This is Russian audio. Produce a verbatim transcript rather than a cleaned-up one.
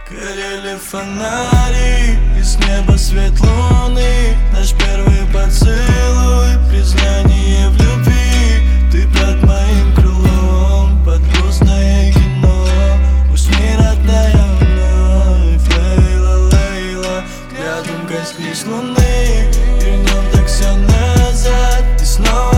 Горели фонари, и с неба свет луны. Наш первый поцелуй, признание в любви. Ты под моим крылом, под грустное кино. Усни, родная, вновь, Лейла, Лейла. Взглядом коснись луны, вернем так все назад. И снова